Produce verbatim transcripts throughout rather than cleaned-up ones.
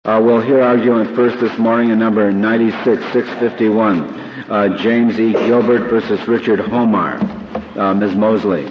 Uh, we'll hear argument first this morning in number ninety-six six fifty-one, uh, James E. Gilbert versus Richard Homar. Uh, Miz Mosley.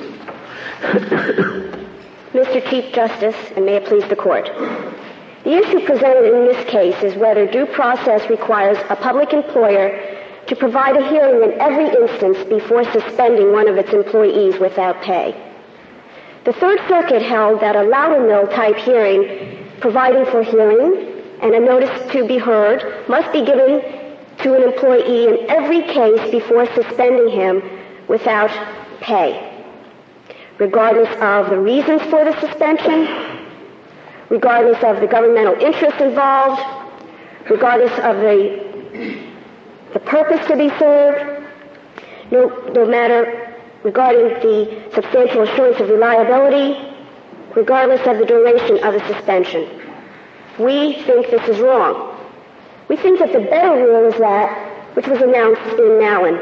Mister Chief Justice, and may it please the Court. The issue presented in this case is whether due process requires a public employer to provide a hearing in every instance before suspending one of its employees without pay. The Third Circuit held that a Loudermill type hearing providing for hearing and a notice to be heard must be given to an employee in every case before suspending him without pay, regardless of the reasons for the suspension, regardless of the governmental interest involved, regardless of the the purpose to be served, no, no matter regarding the substantial assurance of reliability, regardless of the duration of the suspension. We think this is wrong. We think that the better rule is that which was announced in Mallon.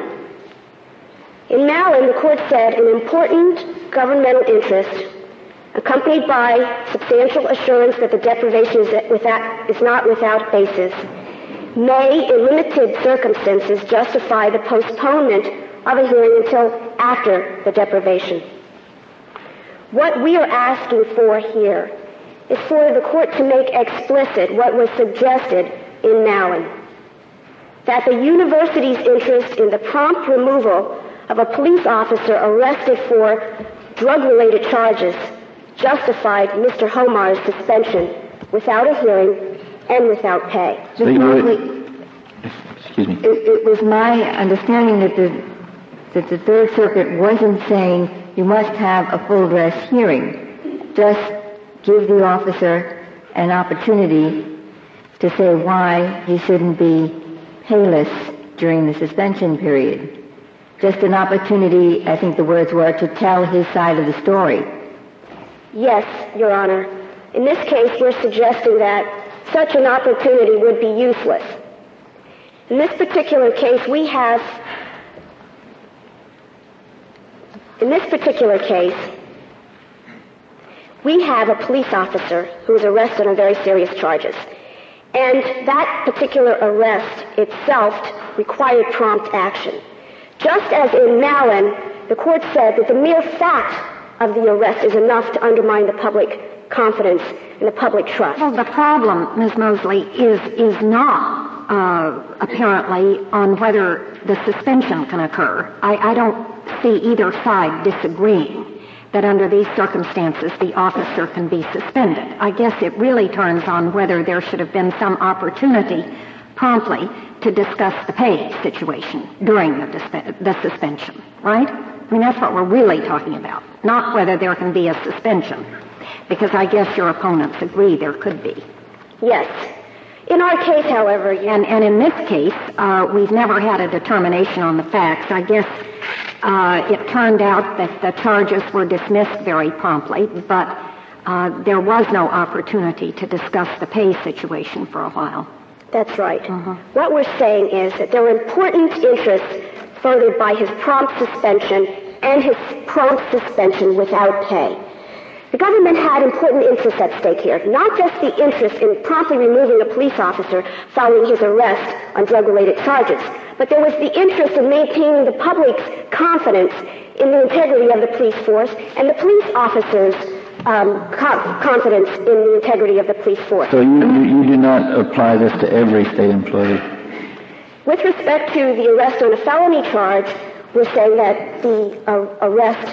In Mallon, the Court said an important governmental interest, accompanied by substantial assurance that the deprivation is, without, is not without basis, may, in limited circumstances, justify the postponement of a hearing until after the deprivation. What we are asking for here is for the Court to make explicit what was suggested in Mallon, that the university's interest in the prompt removal of a police officer arrested for drug-related charges justified Mister Homar's suspension without a hearing and without pay. So you would, excuse me. It, it was my understanding that the that the Third Circuit wasn't saying you must have a full dress hearing. Just give the officer an opportunity to say why he shouldn't be payless during the suspension period. Just an opportunity, I think the words were, to tell his side of the story. Yes, Your Honor. In this case, we're suggesting that such an opportunity would be useless. In this particular case, we have, in this particular case, we have a police officer who was arrested on very serious charges. And that particular arrest itself required prompt action. Just as in Mallon, the Court said that the mere fact of the arrest is enough to undermine the public confidence and the public trust. Well, the problem, Miz Mosley, is is not uh, apparently on whether the suspension can occur. I, I don't see either side disagreeing that under these circumstances the officer can be suspended. I guess it really turns on whether there should have been some opportunity promptly to discuss the pay situation during the, disp- the suspension, right? I mean, that's what we're really talking about, not whether there can be a suspension, because I guess your opponents agree there could be. Yes. In our case, however... And, and in this case, uh, we've never had a determination on the facts. I guess uh, it turned out that the charges were dismissed very promptly, but uh, there was no opportunity to discuss the pay situation for a while. That's right. Mm-hmm. What we're saying is that there are important interests furthered by his prompt suspension and his prompt suspension without pay. The government had important interests at stake here, not just the interest in promptly removing a police officer following his arrest on drug-related charges, but there was the interest in maintaining the public's confidence in the integrity of the police force and the police officers' um, co- confidence in the integrity of the police force. So you, you, you do not apply this to every state employee? With respect to the arrest on a felony charge, we're saying that the uh, arrest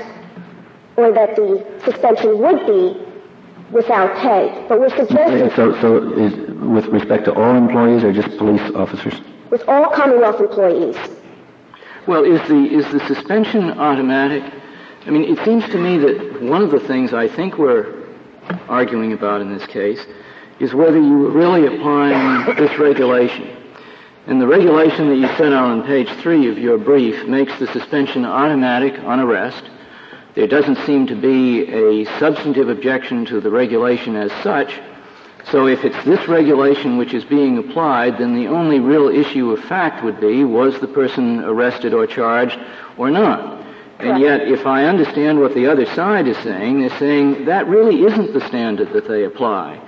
or that the suspension would be without pay. But we're suggesting... So, so is, with respect to all employees or just police officers? With all Commonwealth employees. Well, is the is the suspension automatic? I mean, it seems to me that one of the things I think we're arguing about in this case is whether you were really applying this regulation. And the regulation that you set out on page three of your brief makes the suspension automatic on arrest. There doesn't seem to be a substantive objection to the regulation as such. So if it's this regulation which is being applied, then the only real issue of fact would be, was the person arrested or charged or not? And yet, if I understand what the other side is saying, they're saying that really isn't the standard that they apply.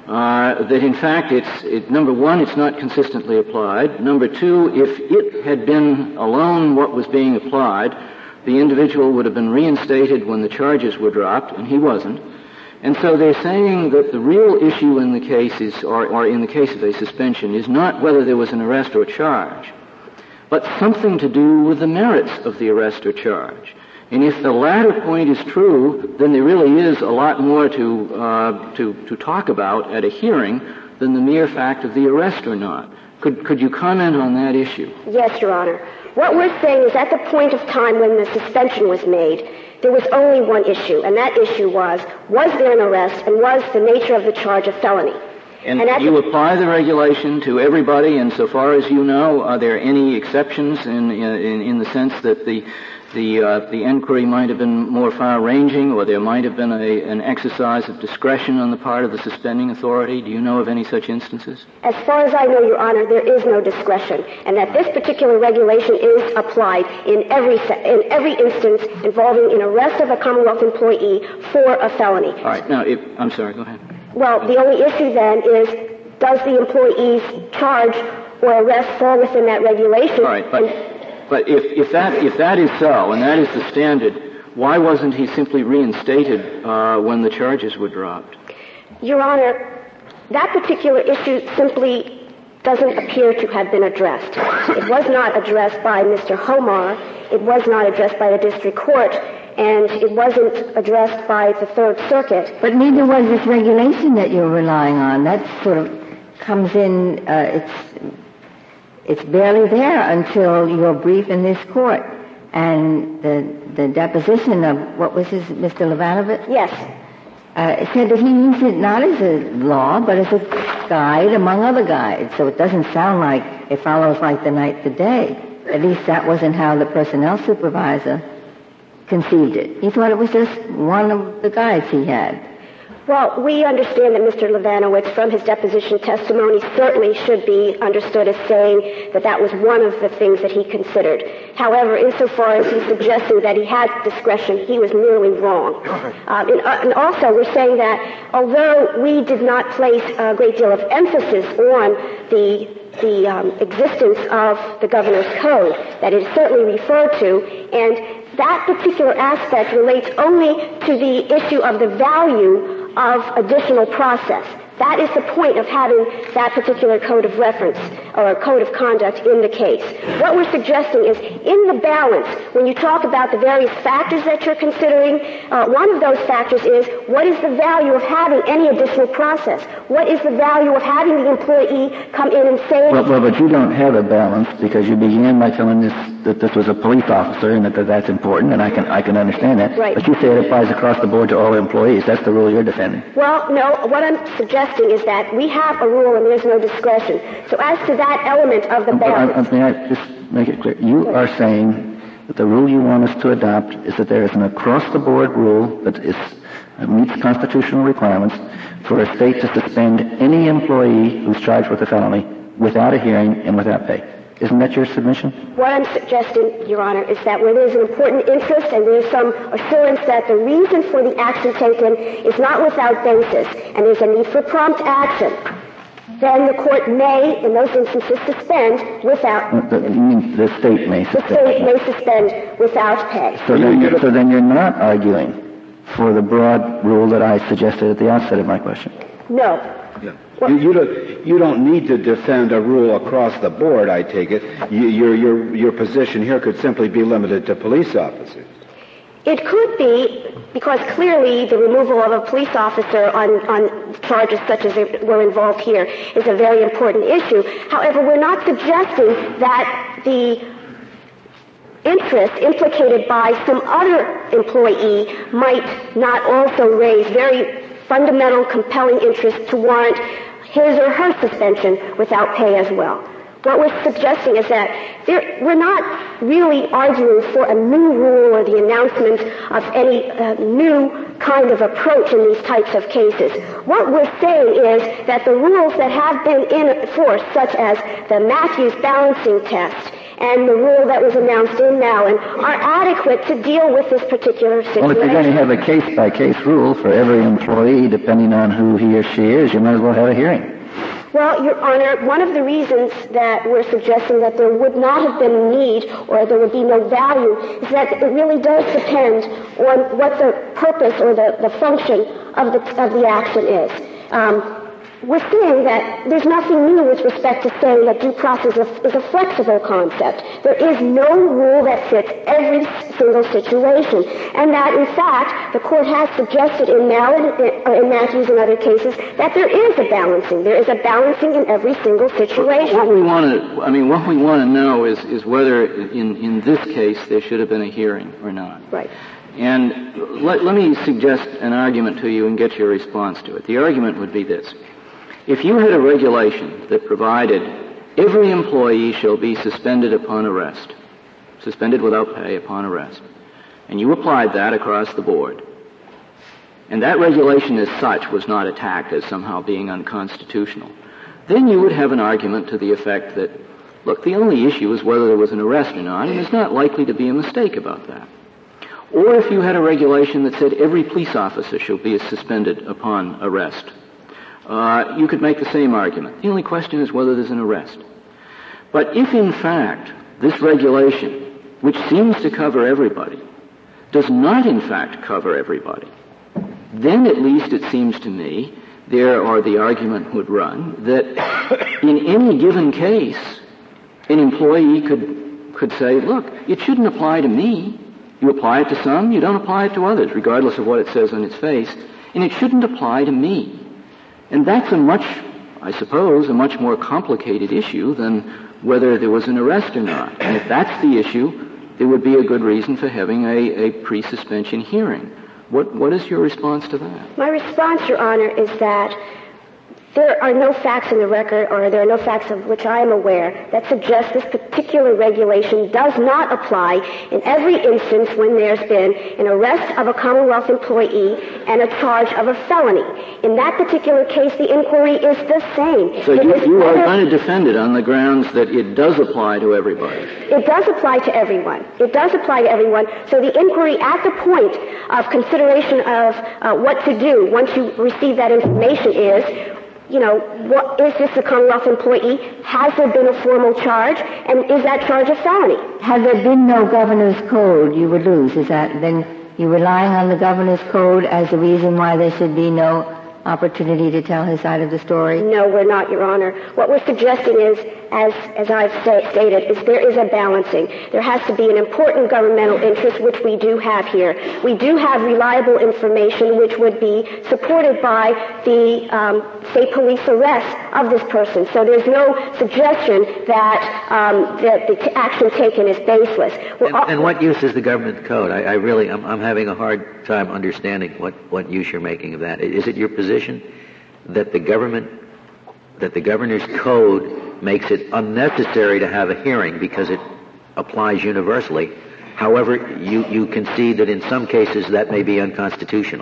uh, that in fact it's, it, number one, it's not consistently applied. Number two, if it had been alone what was being applied, the individual would have been reinstated when the charges were dropped, and he wasn't. And so they're saying that the real issue in the case is, or, or in the case of a suspension, is not whether there was an arrest or charge, but something to do with the merits of the arrest or charge. And if the latter point is true, then there really is a lot more to, uh, to, to talk about at a hearing than the mere fact of the arrest or not. Could, could you comment on that issue? Yes, Your Honor. What we're saying is at the point of time when the suspension was made, there was only one issue, and that issue was, was there an arrest, and was the nature of the charge a felony? And, and you the, apply the regulation to everybody, and so far as you know, are there any exceptions in, in, in the sense that the The, uh, the inquiry might have been more far-ranging, or there might have been a, an exercise of discretion on the part of the suspending authority? Do you know of any such instances? As far as I know, Your Honor, there is no discretion, and that this particular regulation is applied in every in every instance involving an arrest of a Commonwealth employee for a felony. All right. Now, if, I'm sorry. Go ahead. Well, the only issue then is, does the employee's charge or arrest fall within that regulation? All right, but... And, But if, if that if that is so, and that is the standard, why wasn't he simply reinstated uh, when the charges were dropped? Your Honor, that particular issue simply doesn't appear to have been addressed. It was not addressed by Mister Homar. It was not addressed by the district court, and it wasn't addressed by the Third Circuit. But neither was this regulation that you're relying on. That sort of comes in. Uh, it's. It's barely there until your brief in this court. And the the deposition of, what was his, Mister Levanovich? Yes. Uh, said that he used it not as a law, but as a guide among other guides. So it doesn't sound like it follows like the night to day. At least that wasn't how the personnel supervisor conceived it. He thought it was just one of the guides he had. Well, we understand that Mister Levanowitz, from his deposition testimony, certainly should be understood as saying that that was one of the things that he considered. However, insofar as he's suggesting that he had discretion, he was merely wrong. Um, and, uh, and also, we're saying that although we did not place a great deal of emphasis on the the um, existence of the governor's code, that it is certainly referred to, and that particular aspect relates only to the issue of the value of additional process. That is the point of having that particular code of reference or code of conduct in the case. What we're suggesting is, in the balance, when you talk about the various factors that you're considering, uh, one of those factors is, what is the value of having any additional process? What is the value of having the employee come in and say... Well, well but you don't have a balance, because you began by telling us that this was a police officer and that, that that's important, and I can I can understand that. Right. But you say it applies across the board to all employees. That's the rule you're defending. Well, no, what I'm suggesting is that we have a rule and there's no discretion. So as to that element of the balance... Uh, may I just make it clear? You are saying that the rule you want us to adopt is that there is an across-the-board rule that is, uh, meets constitutional requirements for a state to suspend any employee who's charged with a felony without a hearing and without pay. Isn't that your submission? What I'm suggesting, Your Honor, is that where there's an important interest and there's some assurance that the reason for the action taken is not without basis and there's a need for prompt action, then the court may, in those instances, suspend without... Uh, the, you mean the state may suspend? The state may suspend without pay. So then, you're, so then you're not arguing for the broad rule that I suggested at the outset of my question? No. Yeah. You, you, don't, you don't need to defend a rule across the board, I take it. You, your, your, your position here could simply be limited to police officers. It could be, because clearly the removal of a police officer on, on charges such as were involved here is a very important issue. However, we're not suggesting that the interest implicated by some other employee might not also raise very fundamental, compelling interest to warrant his or her suspension without pay as well. What we're suggesting is that there, we're not really arguing for a new rule or the announcement of any uh, new kind of approach in these types of cases. What we're saying is that the rules that have been in force, such as the Matthews balancing test and the rule that was announced in Mallon are adequate to deal with this particular situation. Well, if you're going to have a case-by-case rule for every employee, depending on who he or she is, you might as well have a hearing. Well, Your Honor, one of the reasons that we're suggesting that there would not have been a need or there would be no value is that it really does depend on what the purpose or the, the function of the, of the action is. Um, We're saying that there's nothing new with respect to saying that due process is a, is a flexible concept. There is no rule that fits every single situation. And that, in fact, the court has suggested in Mallon, or in Matthews and other cases, that there is a balancing. There is a balancing in every single situation. What we want to, I mean, what we want to know is, is whether in, in this case there should have been a hearing or not. Right. And let, let me suggest an argument to you and get your response to it. The argument would be this. If you had a regulation that provided every employee shall be suspended upon arrest, suspended without pay upon arrest, and you applied that across the board, and that regulation as such was not attacked as somehow being unconstitutional, then you would have an argument to the effect that, look, the only issue is whether there was an arrest or not, and there's not likely to be a mistake about that. Or if you had a regulation that said every police officer shall be suspended upon arrest, Uh, you could make the same argument. The only question is whether there's an arrest. But if, in fact, this regulation, which seems to cover everybody, does not, in fact, cover everybody, then at least it seems to me there, or the argument would run, that in any given case, an employee could, could say, look, it shouldn't apply to me. You apply it to some, you don't apply it to others, regardless of what it says on its face, and it shouldn't apply to me. And that's a much, I suppose, a much more complicated issue than whether there was an arrest or not. And if that's the issue, there would be a good reason for having a, a pre-suspension hearing. What, what is your response to that? My response, Your Honor, is that there are no facts in the record, or there are no facts of which I am aware, that suggest this particular regulation does not apply in every instance when there's been an arrest of a Commonwealth employee and a charge of a felony. In that particular case, the inquiry is the same. So you, you are going to defend it on the grounds that it does apply to everybody? It does apply to everyone. It does apply to everyone. So the inquiry at the point of consideration of uh, what to do once you receive that information is, you know, what, is this a Commonwealth employee? Has there been a formal charge? And is that charge a felony? Had there been no governor's code, you would lose. Is that then you're relying on the governor's code as the reason why there should be no opportunity to tell his side of the story? No, we're not, Your Honor. What we're suggesting is, as as I've sta- stated, is there is a balancing. There has to be an important governmental interest, which we do have here. We do have reliable information, which would be supported by the um, state police arrest of this person. So there's no suggestion that um, that the t- action taken is baseless. And, all- and what use is the government code? I, I really, I'm, I'm having a hard time understanding what, what use you're making of that. Is it your position that the government, that the governor's code makes it unnecessary to have a hearing because it applies universally? However, you, you concede that in some cases that may be unconstitutional.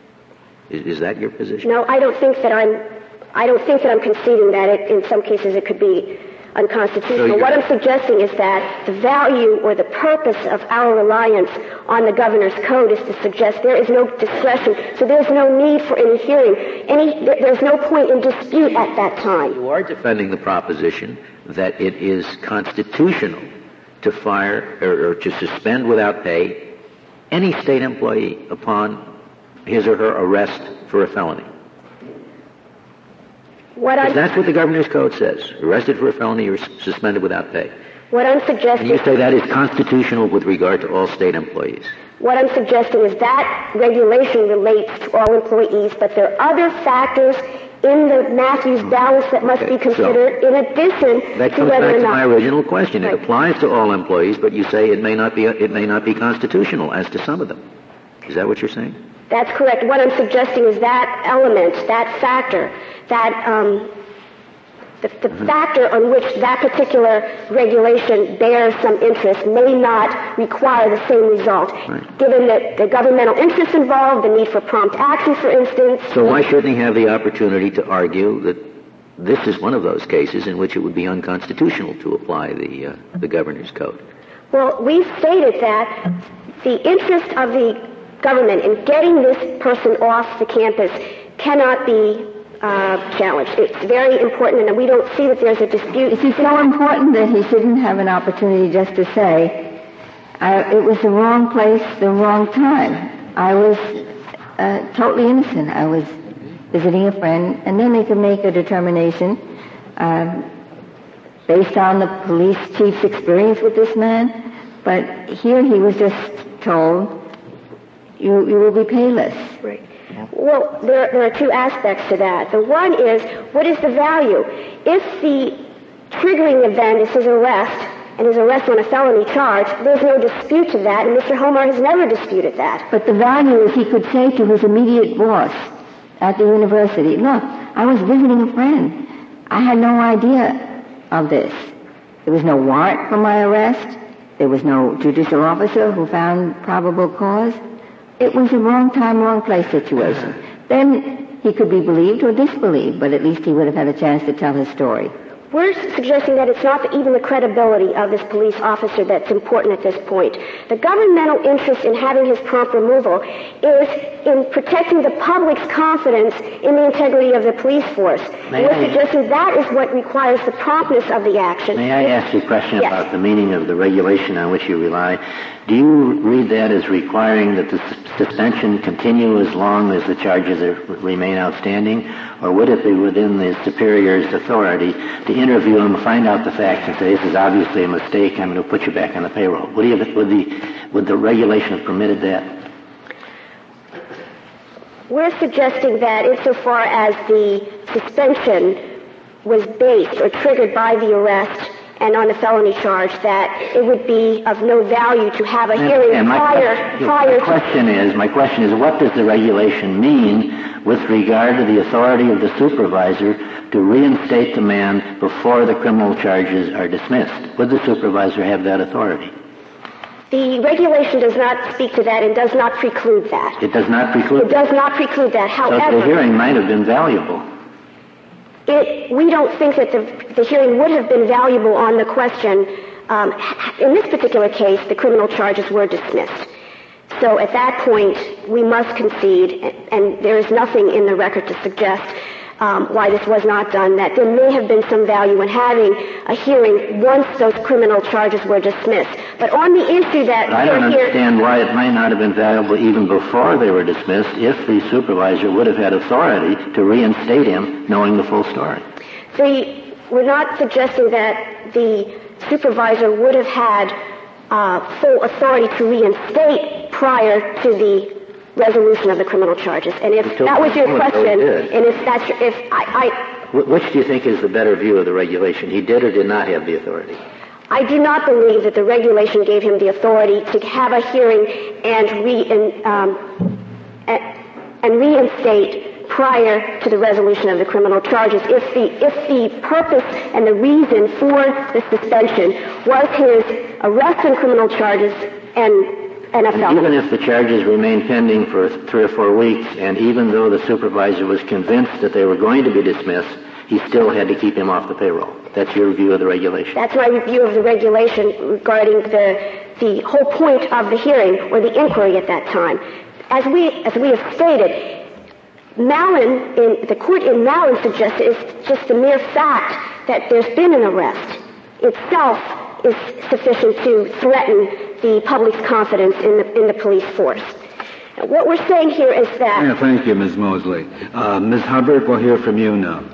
Is, is that your position? No, I don't think that I'm, I don't think that I'm conceding that it, in some cases it could be unconstitutional. So what I'm suggesting is that the value or the purpose of our reliance on the governor's code is to suggest there is no discretion, so there's no need for any hearing. Any, there's no point in dispute at that time. You are defending the proposition that it is constitutional to fire or, or to suspend without pay any state employee upon his or her arrest for a felony. What I'm, that's what the governor's code says. Arrested for a felony, you're suspended without pay. What I'm suggesting... And you say that is constitutional with regard to all state employees. What I'm suggesting is that regulation relates to all employees, but there are other factors in the Matthews balance that must okay, be considered so in addition that to comes whether back or to not... my original question. Right. It applies to all employees, but you say it may not be it may not be constitutional as to some of them. Is that what you're saying? That's correct. What I'm suggesting is that element, that factor, that um, the, the mm-hmm. factor on which that particular regulation bears some interest may not require the same result. Right. Given that the governmental interests involved, the need for prompt action, for instance. So why shouldn't he have the opportunity to argue that this is one of those cases in which it would be unconstitutional to apply the uh, the governor's code. Well, we've stated that the interest of the government in getting this person off the campus cannot be uh, challenged. It's very important, and we don't see that there's a dispute. Is it so important that he shouldn't have an opportunity just to say, I, it was the wrong place, the wrong time. I was uh, totally innocent. I was visiting a friend, and then they could make a determination um, based on the police chief's experience with this man. But here he was just told, you, you will be payless. Right. Well, there, there are two aspects to that. The one is, what is the value? If the triggering event is his arrest, and his arrest on a felony charge, there's no dispute to that, and Mister Homar has never disputed that. But the value is he could say to his immediate boss at the university, look, I was visiting a friend. I had no idea of this. There was no warrant for my arrest. There was no judicial officer who found probable cause. It was a wrong time, wrong place situation. Then he could be believed or disbelieved, but at least he would have had a chance to tell his story. We're suggesting that it's not even the credibility of this police officer that's important at this point. The governmental interest in having his prompt removal is in protecting the public's confidence in the integrity of the police force. May We're I, suggesting that is what requires the promptness of the action. May I ask you a question Yes. about the meaning of the regulation on which you rely? Do you read that as requiring that the suspension continue as long as the charges are, remain outstanding? Or would it be within the superior's authority to interview him, find out the facts, and say, this is obviously a mistake, I'm going to put you back on the payroll? Would, you, would, the, would the regulation have permitted that? We're suggesting that insofar as the suspension was based or triggered by the arrest and on the felony charge, that it would be of no value to have a hearing and my prior, question, prior my question to... is, my question is, what does the regulation mean with regard to the authority of the supervisor to reinstate the man before the criminal charges are dismissed? Would the supervisor have that authority? The regulation does not speak to that and does not preclude that. It does not preclude It does not preclude that. So However, the hearing might have been valuable. It, we don't think that the, the hearing would have been valuable on the question. Um, in this particular case, the criminal charges were dismissed. So at that point, we must concede, and there is nothing in the record to suggest um, why this was not done, that there may have been some value in having a hearing once those criminal charges were dismissed. But on the issue that I don't here, understand why it might not have been valuable even before they were dismissed if the supervisor would have had authority to reinstate him knowing the full story. The, we're not suggesting that the supervisor would have had uh, full authority to reinstate prior to the resolution of the criminal charges. And if Until that was your the question, did. and if that's your, if I, I Wh- Which do you think is the better view of the regulation? He did or did not have the authority? I do not believe that the regulation gave him the authority to have a hearing and re and, um, and, and reinstate prior to the resolution of the criminal charges. If the if the purpose and the reason for the suspension was his arrest on criminal charges and and a felony. Even if the charges remained pending for three or four weeks, and even though the supervisor was convinced that they were going to be dismissed, he still had to keep him off the payroll. That's your view of the regulation? That's my review of the regulation regarding the the whole point of the hearing or the inquiry at that time. As we as we have stated, Mallon, in, the court in Mallon suggests it's just the mere fact that there's been an arrest itself is sufficient to threaten the public's confidence in the in the police force. Now, what we're saying here is that... Yeah, thank you, Miz Mosley. Uh, Miz Hubbard, we'll hear from you now.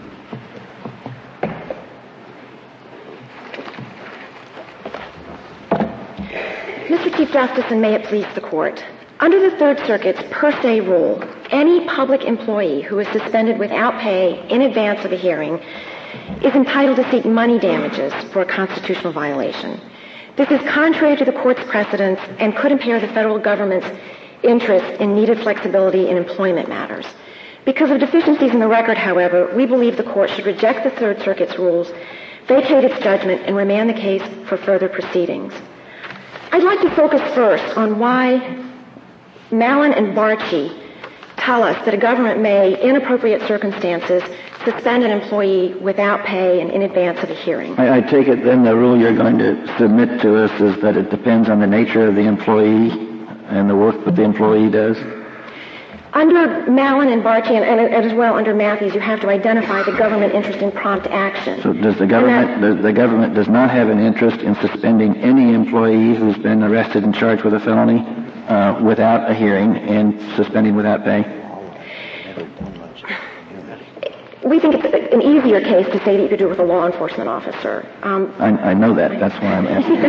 Mister Chief Justice, and may it please the Court, under the Third Circuit's per se rule, any public employee who is suspended without pay in advance of a hearing is entitled to seek money damages for a constitutional violation. This is contrary to the Court's precedents and could impair the federal government's interest in needed flexibility in employment matters. Because of deficiencies in the record, however, we believe the Court should reject the Third Circuit's rules, vacate its judgment, and remand the case for further proceedings. I'd like to focus first on why Mallon and Barchi tell us that a government may, in appropriate circumstances, suspend an employee without pay and in advance of a hearing. I, I take it then the rule you're going to submit to us is that it depends on the nature of the employee and the work that the employee does? Under Mallon and Barchi, and, and as well under Matthews, you have to identify the government interest in prompt action. So does the government, does the government does not have an interest in suspending any employee who's been arrested and charged with a felony uh, without a hearing and suspending without pay? We think it's an easier case to say that you could do it with a law enforcement officer. Um, I, I know that. That's why I'm asking.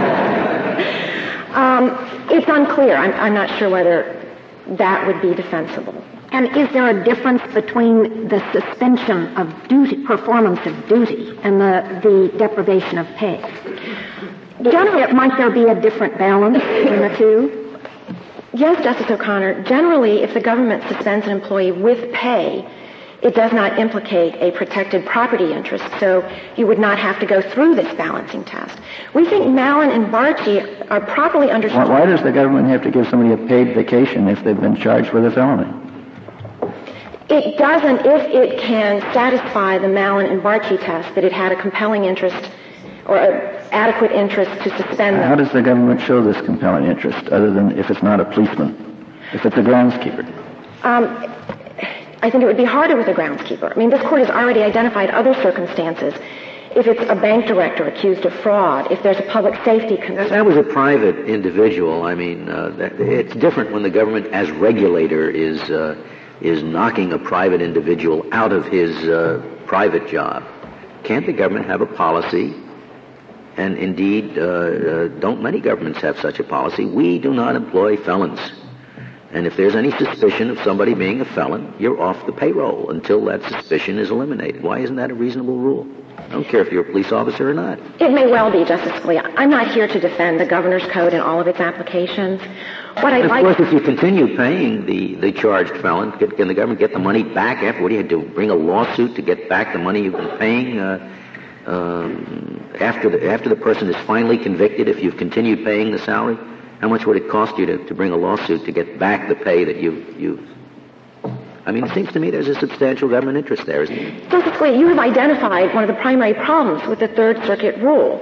um, it's unclear. I'm, I'm not sure whether that would be defensible. And is there a difference between the suspension of duty, performance of duty, and the, the deprivation of pay? Generally, might there be a different balance between the two? Yes, Justice O'Connor. Generally, if the government suspends an employee with pay, it does not implicate a protected property interest, so you would not have to go through this balancing test. We think Mallon and Barchi are properly understood. Why, why does the government have to give somebody a paid vacation if they've been charged with a felony? It doesn't if it can satisfy the Mallon and Barchi test that it had a compelling interest or an adequate interest to suspend them. How does the government show this compelling interest other than if it's not a policeman, if it's a groundskeeper? Um, I think it would be harder with a groundskeeper. I mean, this court has already identified other circumstances. If it's a bank director accused of fraud, if there's a public safety concern. That was a private individual. I mean, uh, that, it's different when the government, as regulator, is uh, is knocking a private individual out of his uh, private job. Can't the government have a policy? And indeed, uh, uh, don't many governments have such a policy? We do not employ felons. And if there's any suspicion of somebody being a felon, you're off the payroll until that suspicion is eliminated. Why isn't that a reasonable rule? I don't care if you're a police officer or not. It may well be, Justice Scalia. I'm not here to defend the governor's code and all of its applications. What I'd of like course, if you continue paying the, the charged felon, can, can the government get the money back after? What do you have to bring a lawsuit to get back the money you've been paying uh, um, after the after the person is finally convicted? If you've continued paying the salary, how much would it cost you to, to bring a lawsuit to get back the pay that you've you've? I mean, it seems to me there's a substantial government interest there, isn't there? Justice Scalia, you have identified one of the primary problems with the Third Circuit rule.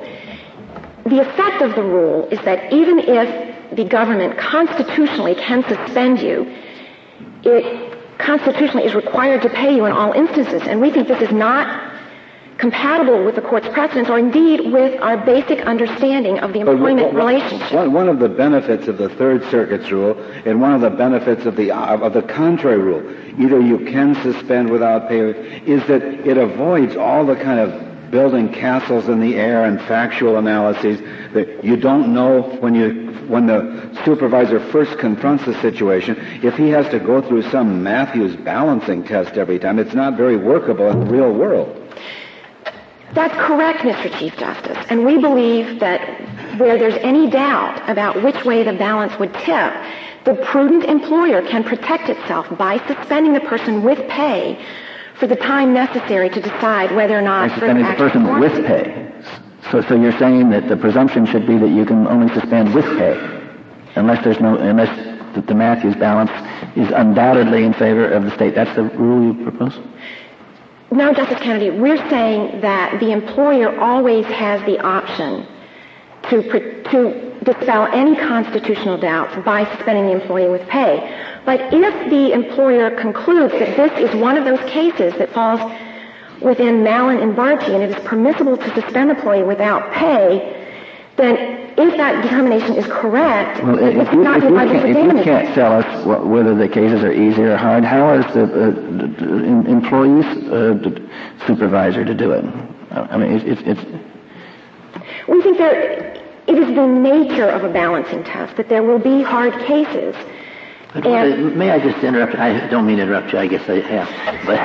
The effect of the rule is that even if the government constitutionally can suspend you, it constitutionally is required to pay you in all instances. And we think this is not compatible with the court's precedents or indeed with our basic understanding of the employment well, relationship. One, one of the benefits of the Third Circuit's rule and one of the benefits of the of, of the contrary rule, either you can suspend without pay, is that it avoids all the kind of building castles in the air and factual analyses that you don't know when you when the supervisor first confronts the situation, if he has to go through some Matthews balancing test every time. It's not very workable in the real world. That's correct, Mister Chief Justice. And we believe that where there's any doubt about which way the balance would tip, the prudent employer can protect itself by suspending the person with pay for the time necessary to decide whether or not... By suspending the person with pay. So, so you're saying that the presumption should be that you can only suspend with pay, unless there's no, unless the, the Matthews balance is undoubtedly in favor of the state. That's the rule you propose? No, Justice Kennedy, we're saying that the employer always has the option to to dispel any constitutional doubts by suspending the employee with pay. But if the employer concludes that this is one of those cases that falls within Mallon and Barchi and it is permissible to suspend the employee without pay, then if that determination is correct, well, it's if you, not if you, divided can't, for if you can't tell us what, whether the cases are easy or hard, how is the uh, d- d- employee's uh, d- supervisor to do it? I mean, it's, it's, it's... We think there, it is the nature of a balancing test that there will be hard cases. But, and, may I just interrupt? I don't mean to interrupt you. I guess I have. But,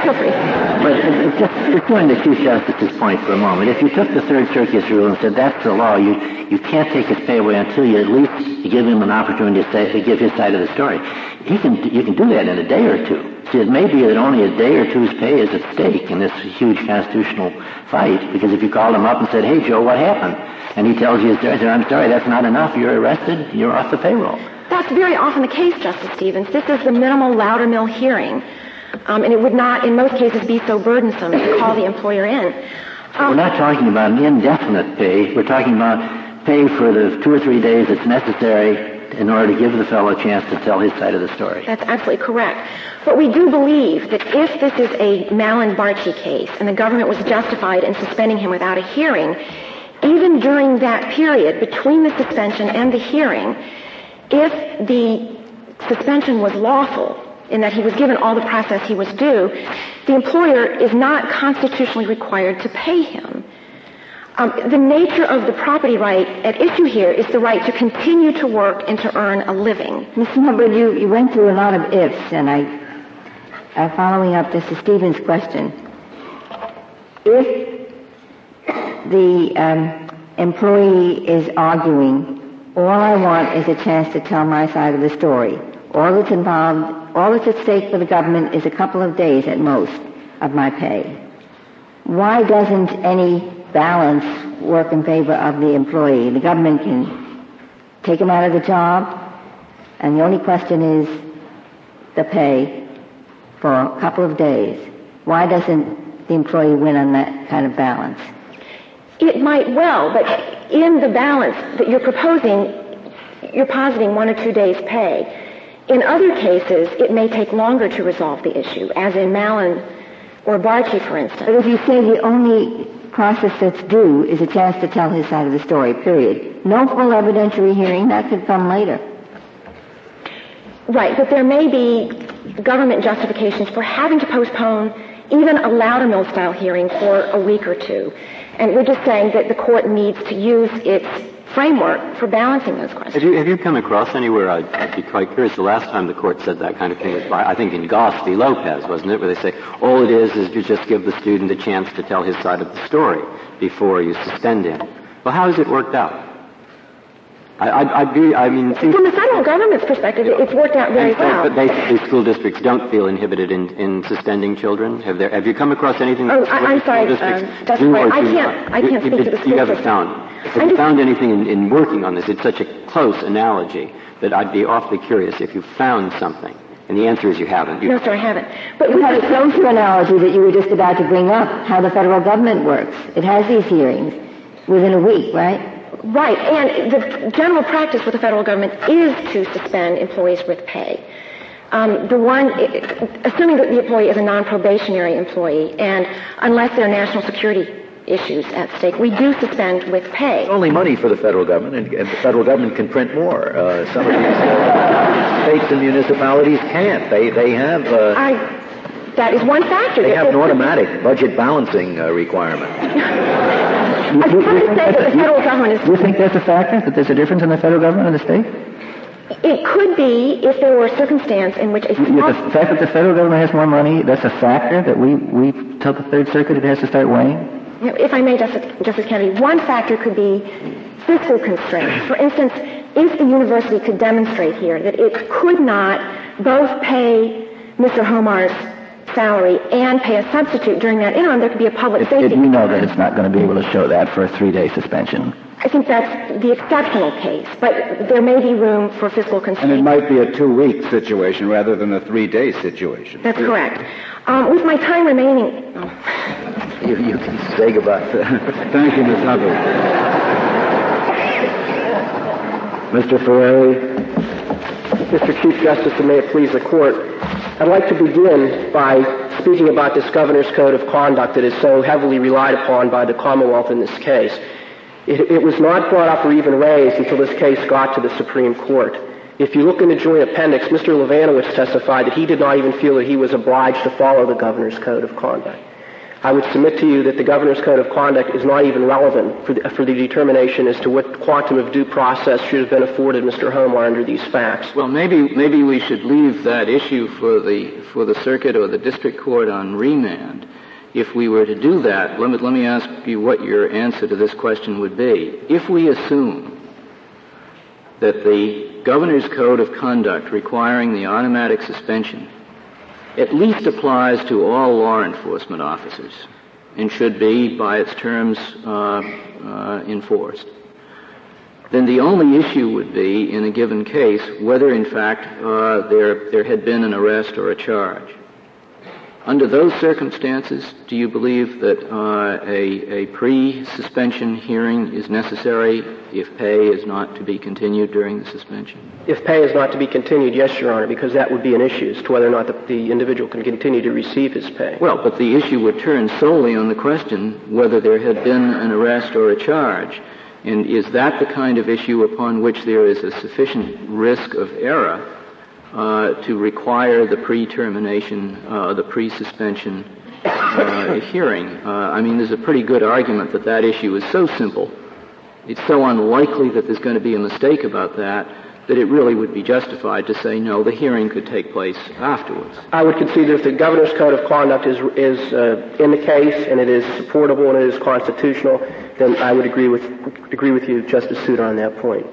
but just, just going to Chief Justice's point for a moment. If you took the Third Circuit's rule and said that's the law, you you can't take his pay away until you at least you give him an opportunity to, say, to give his side of the story. He can you can do that in a day or two. See, it may be that only a day or two's pay is at stake in this huge constitutional fight. Because if you called him up and said, "Hey Joe, what happened?" and he tells you his story, said, "I'm sorry, that's not enough. You're arrested. You're off the payroll." That's very often the case, Justice Stevens. This is the minimal Loudermill hearing Um, and it would not, in most cases, be so burdensome to call the employer in. Um, We're not talking about an indefinite pay. We're talking about pay for the two or three days that's necessary in order to give the fellow a chance to tell his side of the story. That's absolutely correct. But we do believe that if this is a Malin-Barchi case and the government was justified in suspending him without a hearing, even during that period between the suspension and the hearing, if the suspension was lawful in that he was given all the process he was due, the employer is not constitutionally required to pay him. Um, the nature of the property right at issue here is the right to continue to work and to earn a living. Miz Hubbard, you, you went through a lot of ifs, and I, I'm following up Mister Stevens' question. If the um, employee is arguing, all I want is a chance to tell my side of the story, all that's involved, all that's at stake for the government is a couple of days at most of my pay, why doesn't any balance work in favor of the employee? The government can take him out of the job, and the only question is the pay for a couple of days. Why doesn't the employee win on that kind of balance? It might well, but in the balance that you're proposing, you're positing one or two days' pay. In other cases, it may take longer to resolve the issue, as in Malin or Barchi, for instance. But if you say the only process that's due is a chance to tell his side of the story, period. No full evidentiary hearing, that could come later. Right, but there may be government justifications for having to postpone even a Loudermill-style hearing for a week or two. And we're just saying that the court needs to use its framework for balancing those questions. Have you, have you come across anywhere, I'd, I'd be quite curious, the last time the court said that kind of thing was, by, I think in Goss v. Lopez, wasn't it, where they say, all it is is you just give the student a chance to tell his side of the story before you suspend him. Well, how has it worked out? I, I, I'd be, I mean... From the federal government's perspective, it's worked out very so, well. But basically school districts don't feel inhibited in, in suspending children? Have there, have you come across anything that oh, I, I'm sorry, um, that's right. I can't, I can't you, speak you, to the school You haven't system. found... Have you found anything in, in working on this? It's such a close analogy that I'd be awfully curious if you found something. And the answer is you haven't. You no, sir, I haven't. But we have a closer analogy that you were just about to bring up, how the federal government works. It has these hearings within a week, right? Right, and the general practice with the federal government is to suspend employees with pay. Um, the one, assuming that the employee is a non-probationary employee, and unless there are national security issues at stake, we do suspend with pay. It's only money for the federal government, and, and the federal government can print more. Uh, some of these uh, states and municipalities can't. They they have. Uh, I, that is one factor. They have an automatic budget balancing uh, requirement. You, I you, was you, to say that the federal government is... You think that's a factor, that there's a difference in the federal government and the state? It could be if there were a circumstance in which a... You, the fact that the federal government has more money, that's a factor that we, we tell the Third Circuit it has to start weighing? You know, if I may, Justice, Justice Kennedy, one factor could be fiscal constraints. For instance, if the university could demonstrate here that it could not both pay Mister Homar's salary and pay a substitute during that interim, there could be a public if, safety... If you know that it's not going to be able to show that for a three-day suspension. I think that's the exceptional case, but there may be room for fiscal constraints. And it might be a two-week situation rather than a three-day situation. That's correct. Um, with my time remaining... Oh. You, you can say goodbye. Thank you, Miz Hubbard. Mister Ferreri. Mister Chief Justice, and may it please the Court, I'd like to begin by speaking about this Governor's Code of Conduct that is so heavily relied upon by the Commonwealth in this case. It, it was not brought up or even raised until this case got to the Supreme Court. If you look in the joint appendix, Mister Levanowitz testified that he did not even feel that he was obliged to follow the Governor's Code of Conduct. I would submit to you that the Governor's Code of Conduct is not even relevant for the, for the determination as to what quantum of due process should have been afforded Mister Homar under these facts. Well, maybe maybe we should leave that issue for the for the circuit or the district court on remand. If we were to do that, let me, let me ask you what your answer to this question would be. If we assume that the Governor's Code of Conduct requiring the automatic suspension at least applies to all law enforcement officers and should be, by its terms, uh, uh, enforced, then the only issue would be, in a given case, whether, in fact, uh, there there had been an arrest or a charge. Under those circumstances, do you believe that uh, a, a pre-suspension hearing is necessary if pay is not to be continued during the suspension? If pay is not to be continued, yes, Your Honor, because that would be an issue as to whether or not the, the individual can continue to receive his pay. Well, but the issue would turn solely on the question whether there had been an arrest or a charge. And is that the kind of issue upon which there is a sufficient risk of error Uh, to require the pre-termination, uh, the pre-suspension uh, hearing? Uh, I mean, there's a pretty good argument that that issue is so simple, it's so unlikely that there's going to be a mistake about that, that it really would be justified to say, no, the hearing could take place afterwards. I would concede that if the Governor's Code of Conduct is, is uh, in the case and it is supportable and it is constitutional, then I would agree with, agree with you, Justice Souter, on that point.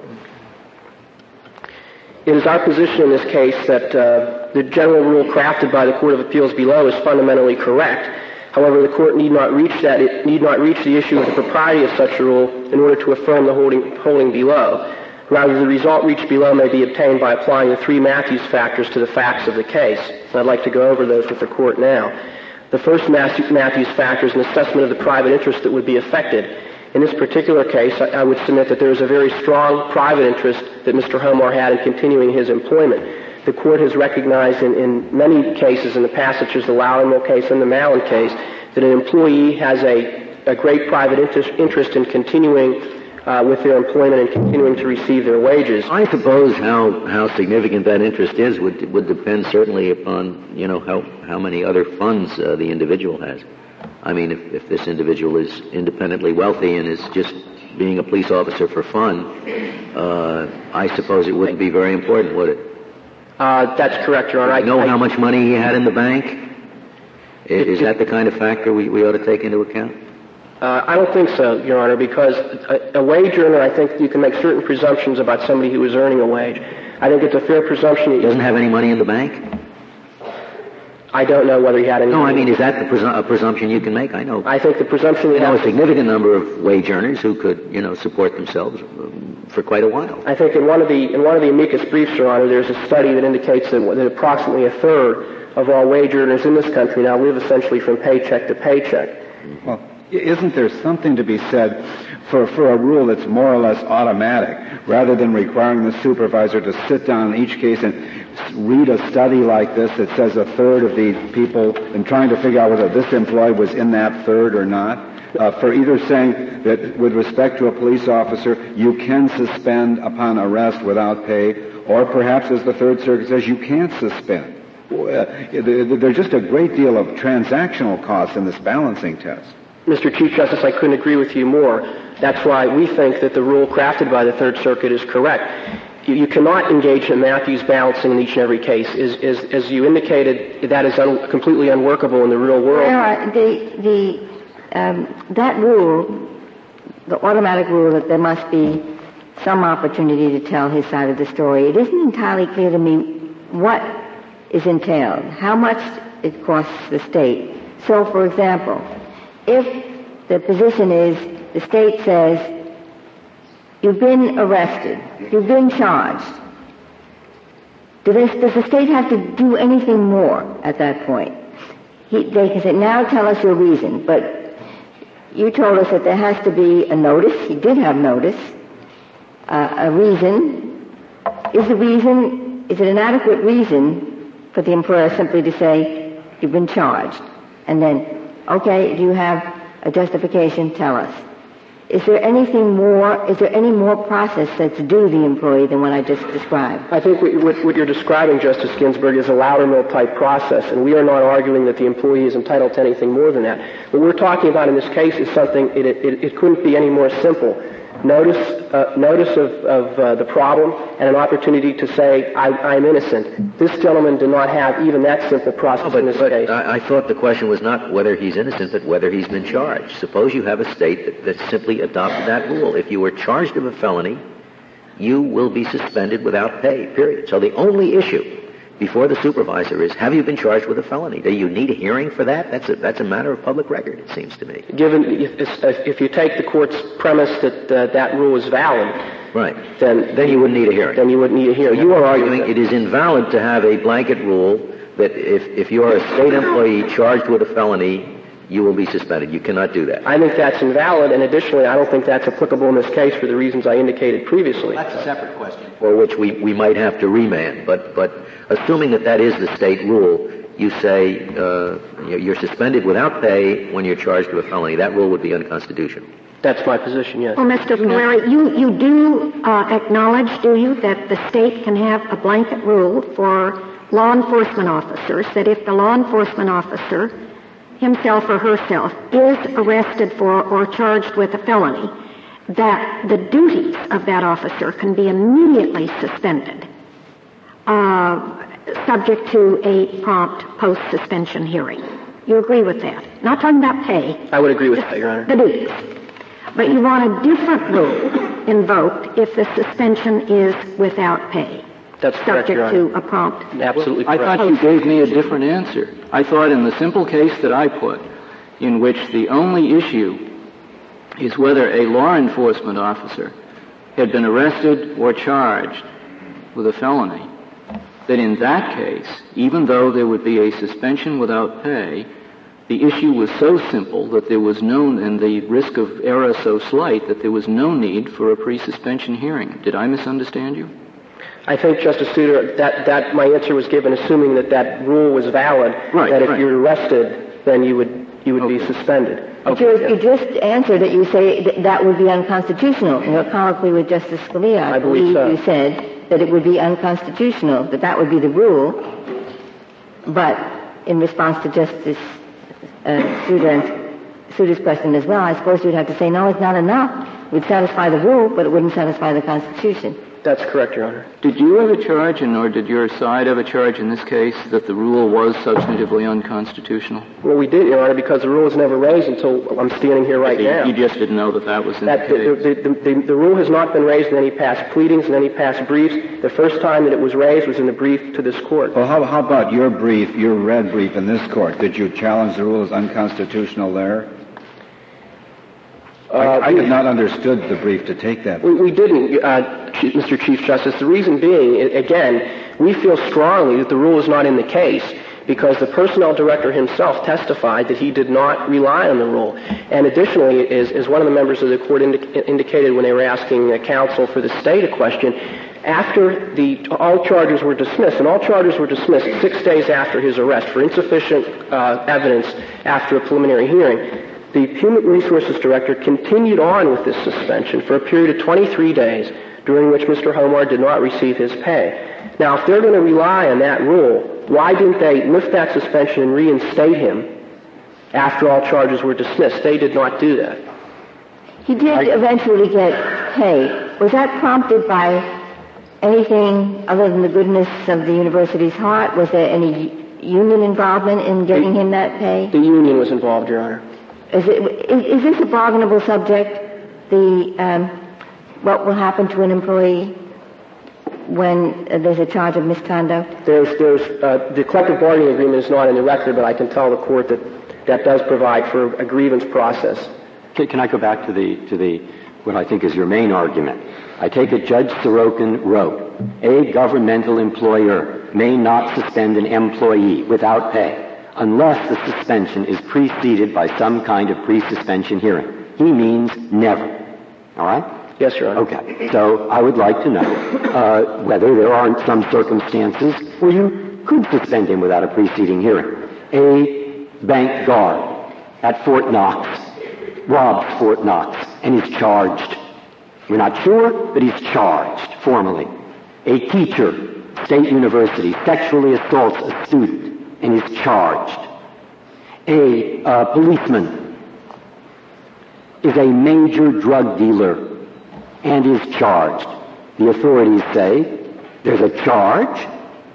It is our position in this case that uh, the general rule crafted by the Court of Appeals below is fundamentally correct. However, the Court need not reach that. It need not reach the issue of the propriety of such a rule in order to affirm the holding, holding below. Rather, the result reached below may be obtained by applying the three Matthews factors to the facts of the case. And I'd like to go over those with the Court now. The first Matthews factor is an assessment of the private interest that would be affected. In this particular case, I, I would submit that there is a very strong private interest that Mister Homar had in continuing his employment. The Court has recognized in, in many cases, in the past, such as the Loudermill case and the Mallon case, that an employee has a, a great private interest, interest in continuing uh, with their employment and continuing to receive their wages. I suppose how, how significant that interest is would would depend certainly upon, you know, how, how many other funds uh, the individual has. I mean, if, if this individual is independently wealthy and is just being a police officer for fun, uh, I suppose it wouldn't be very important, would it? Uh, that's correct, Your Honor. I know I, how much money he had in the bank? Is, is that the kind of factor we, we ought to take into account? Uh, I don't think so, Your Honor, because a, a wage earner, I think you can make certain presumptions about somebody who is earning a wage. I think it's a fair presumption that he doesn't have any money in the bank? I don't know whether he had any. No, I mean, is that the presu- a presumption you can make? I know. I think the presumption. I know a significant number of wage earners who could, you know, support themselves for quite a while. I think in one of the in one of the amicus briefs, Your Honor, there's a study that indicates that, that approximately a third of all wage earners in this country now live essentially from paycheck to paycheck. Well, isn't there something to be said for for a rule that's more or less automatic, rather than requiring the supervisor to sit down in each case and read a study like this that says a third of the people and trying to figure out whether this employee was in that third or not, uh, for either saying that with respect to a police officer, you can suspend upon arrest without pay, or perhaps, as the Third Circuit says, you can't suspend. Uh, there's just a great deal of transactional costs in this balancing test. Mister Chief Justice, I couldn't agree with you more. That's why we think that the rule crafted by the Third Circuit is correct. You, you cannot engage in Matthews balancing in each and every case. Is, is, as you indicated, that is un, completely unworkable in the real world. Well, the, the, um, that rule, the automatic rule that there must be some opportunity to tell his side of the story, it isn't entirely clear to me what is entailed, how much it costs the state. So, for example, if the position is the state says, you've been arrested, you've been charged, do they, does the state have to do anything more at that point? He, they can say, now tell us your reason, but you told us that there has to be a notice. He did have notice, uh, a reason. Is the reason, is it an adequate reason for the employer simply to say, you've been charged, and then, okay, do you have a justification? Tell us. Is there anything more, is there any more process that's due the employee than what I just described? I think what, what you're describing, Justice Ginsburg, is a Loudermill type process, and we are not arguing that the employee is entitled to anything more than that. What we're talking about in this case is something, it, it, it couldn't be any more simple. Notice, uh, notice of, of uh, the problem and an opportunity to say, I, I'm innocent. This gentleman did not have even that simple process oh, but, in this but case. I, I thought the question was not whether he's innocent, but whether he's been charged. Suppose you have a state that, that simply adopted that rule. If you were charged of a felony, you will be suspended without pay, period. So the only issue before the supervisor is, have you been charged with a felony? Do you need a hearing for that? That's a, that's a matter of public record, it seems to me. Given, if, if you take the court's premise that uh, that rule is valid, right, then then you wouldn't need a hearing. Then you wouldn't need a hearing. You are arguing it is invalid to have a blanket rule that if, if you are a state employee charged with a felony, you will be suspended. You cannot do that. I think that's invalid, and additionally, I don't think that's applicable in this case for the reasons I indicated previously. That's a separate question. For which we, we might have to remand. But, but assuming that that is the state rule, you say uh, you're suspended without pay when you're charged with a felony. That rule would be unconstitutional. That's my position, yes. Well, Mister Ferrari, you, you do uh, acknowledge, do you, that the state can have a blanket rule for law enforcement officers, that if the law enforcement officer himself or herself is arrested for or charged with a felony, that the duties of that officer can be immediately suspended, uh, subject to a prompt post-suspension hearing. You agree with that? Not talking about pay. I would agree with that, Your Honor. The duties. But you want a different rule invoked if the suspension is without pay. That's correct, Your Honor. Subject to a prompt. Absolutely correct. I thought you gave me a different answer. I thought in the simple case that I put, in which the only issue is whether a law enforcement officer had been arrested or charged with a felony, that in that case, even though there would be a suspension without pay, the issue was so simple that there was no, and the risk of error so slight that there was no need for a pre-suspension hearing. Did I misunderstand you? I think, Justice Souter, that, that my answer was given assuming that that rule was valid, right, that if right. you're arrested, then you would you would okay. be suspended. Okay. You, you just answered it. You say that, that would be unconstitutional. In your colloquy with Justice Scalia, I, I believe, believe so. You said that it would be unconstitutional, that that would be the rule. But in response to Justice uh, Souter, Souter's question as well, I suppose you'd have to say, no, it's not enough. It would satisfy the rule, but it wouldn't satisfy the Constitution. That's correct, Your Honor. Did you ever charge, and or did your side ever charge in this case, that the rule was substantively unconstitutional? Well, we did, Your Honor, because the rule was never raised until I'm standing here right so now. You just didn't know that that was in that, the case? The, the, the, the, the rule has not been raised in any past pleadings, in any past briefs. The first time that it was raised was in the brief to this court. Well, how, how about your brief, your red brief in this court? Did you challenge the rule as unconstitutional there? Uh, I, I had not understood the brief to take that. We, we didn't, uh, Mister Chief Justice. The reason being, again, we feel strongly that the rule is not in the case because the personnel director himself testified that he did not rely on the rule. And additionally, as, as one of the members of the court indi- indicated when they were asking uh, counsel for the state a question, after the all charges were dismissed, and all charges were dismissed six days after his arrest for insufficient uh, evidence after a preliminary hearing, the Human Resources Director continued on with this suspension for a period of twenty-three days, during which Mister Homar did not receive his pay. Now, if they're going to rely on that rule, why didn't they lift that suspension and reinstate him after all charges were dismissed? They did not do that. He did I, eventually get pay. Was that prompted by anything other than the goodness of the university's heart? Was there any union involvement in getting the, him that pay? The union was involved, Your Honor. Is, it, is, is this a bargainable subject, the um, what will happen to an employee when uh, there's a charge of misconduct? There's, there's, uh, the collective bargaining agreement is not in the record, but I can tell the court that that does provide for a grievance process. Can, can I go back to the, to the, what I think is your main argument? I take it Judge Sorokin wrote, a governmental employer may not suspend an employee without pay unless the suspension is preceded by some kind of pre-suspension hearing. He means never. All right? Yes, Your Honor. Okay. So I would like to know uh, whether there aren't some circumstances where you could suspend him without a preceding hearing. A bank guard at Fort Knox robs Fort Knox and is charged. We're not sure, but he's charged formally. A teacher, State University, sexually assaults a student and is charged. A uh, policeman is a major drug dealer and is charged. The authorities say there's a charge.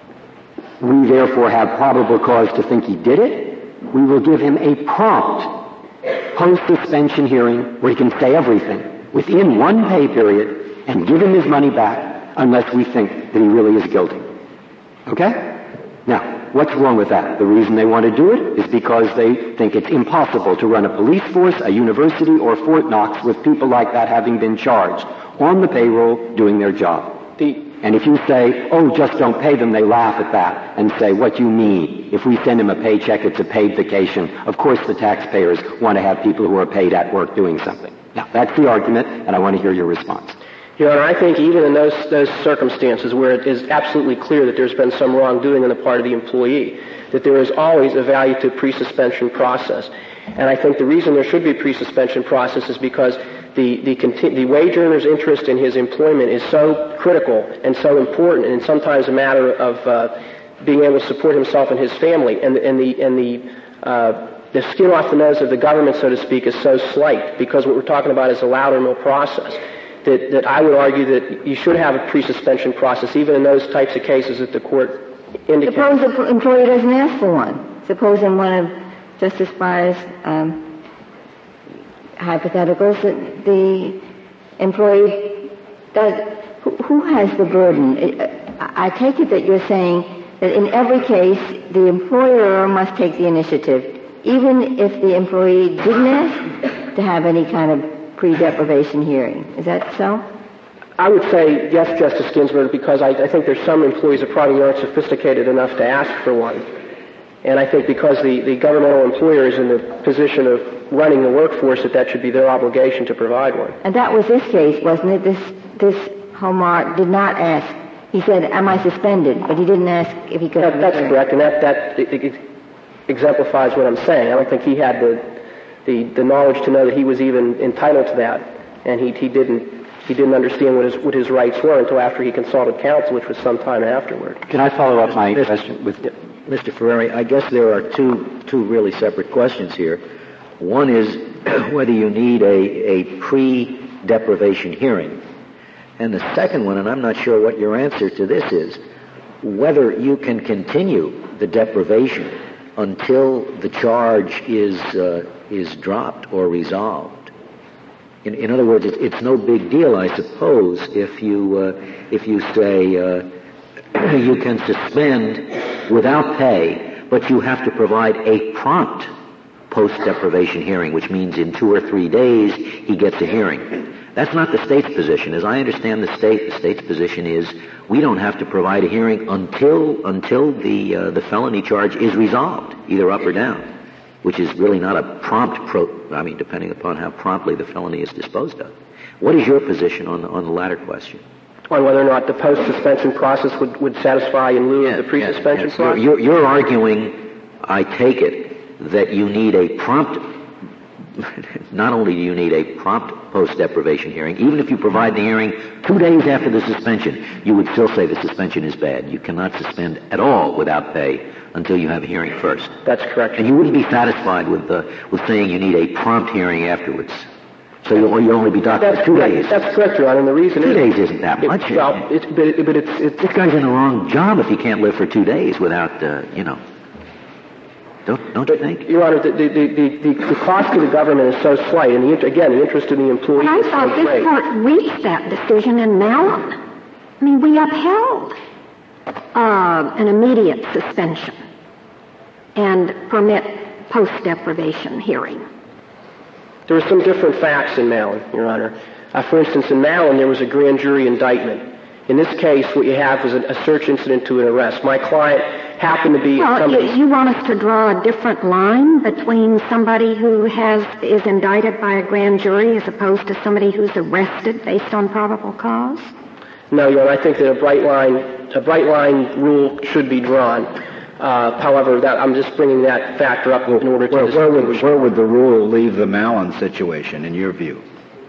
We therefore have probable cause to think he did it. We will give him a prompt post-suspension hearing where he can say everything within one pay period and give him his money back unless we think that he really is guilty. Okay? Now, what's wrong with that? The reason they want to do it is because they think it's impossible to run a police force, a university, or Fort Knox with people like that having been charged on the payroll doing their job. The, And if you say, oh, just don't pay them, they laugh at that and say, what do you mean? If we send them a paycheck, it's a paid vacation. Of course the taxpayers want to have people who are paid at work doing something. Now, that's the argument, and I want to hear your response. Your Honor, I think even in those, those circumstances where it is absolutely clear that there's been some wrongdoing on the part of the employee, that there is always a value to pre-suspension process. And I think the reason there should be a pre-suspension process is because the, the, conti- the wage earner's interest in his employment is so critical and so important, and sometimes a matter of uh, being able to support himself and his family. And, and the, and the, uh, the skin off the nose of the government, so to speak, is so slight, because what we're talking about is a Loudermill process. That, that I would argue that you should have a pre-suspension process, even in those types of cases that the court indicates. Suppose the employee doesn't ask for one. Suppose in one of Justice Breyer's um, hypotheticals that the employee does. Who, who has the burden? I, I take it that you're saying that in every case the employer must take the initiative, even if the employee didn't ask to have any kind of pre-deprivation hearing. Is that so? I would say yes, Justice Ginsburg, because I, I think there's some employees that probably aren't sophisticated enough to ask for one. And I think because the, the governmental employer is in the position of running the workforce, that that should be their obligation to provide one. And that was this case, wasn't it? This this Homar did not ask. He said, am I suspended? But he didn't ask if he could. That, that's correct, and that, that it, it exemplifies what I'm saying. I don't think he had the The, the knowledge to know that he was even entitled to that, and he, he didn't he didn't understand what his what his rights were until after he consulted counsel, which was some time afterward. Can I follow up my Mister question with Mister Ferrari? I guess there are two two really separate questions here. One is whether you need a a pre-deprivation hearing, and the second one, and I'm not sure what your answer to this is, whether you can continue the deprivation until the charge is uh, is dropped or resolved. In, in other words, it, it's no big deal, I suppose, if you uh, if you say uh, you can suspend without pay, but you have to provide a prompt post-deprivation hearing, which means in two or three days he gets a hearing. That's not the state's position. As I understand the state, the state's position is we don't have to provide a hearing until until the uh, the felony charge is resolved, either up or down, which is really not a prompt pro. I mean, depending upon how promptly the felony is disposed of. What is your position on the, on the latter question? On whether or not the post-suspension process would, would satisfy in lieu yes, of the pre-suspension yes, yes. process? You're, you're arguing, I take it, that you need a prompt. Not only do you need a prompt post-deprivation hearing, even if you provide the hearing two days after the suspension, you would still say the suspension is bad. You cannot suspend at all without pay until you have a hearing first. That's correct. And you wouldn't be satisfied with the, with saying you need a prompt hearing afterwards. So you'll, you'll only be doctored for two correct. days. That's correct, Your Honor, and the reason two is... Two days isn't that it, much. Well, it's, but, it, but it's, it's... This guy's in the wrong job if he can't live for two days without, uh, you know... Don't, don't you think? Your Honor, the, the, the, the, the cost to the government is so slight, and the, again, the interest of the employee I is thought so this great. court reached that decision in Mallon. I mean, we upheld uh, an immediate suspension and permit post-deprivation hearing. There were some different facts in Mallon, Your Honor. Uh, for instance, in Mallon, there was a grand jury indictment. In this case, what you have is a, a search incident to an arrest. My client happened to be... Well, somebody... you, you want us to draw a different line between somebody who has is indicted by a grand jury as opposed to somebody who's arrested based on probable cause? No, Your Honor, I think that a bright line, a bright line rule should be drawn. Uh, however, that, I'm just bringing that factor up in order to... Where, where, would, where would the rule leave the Mallon situation, in your view?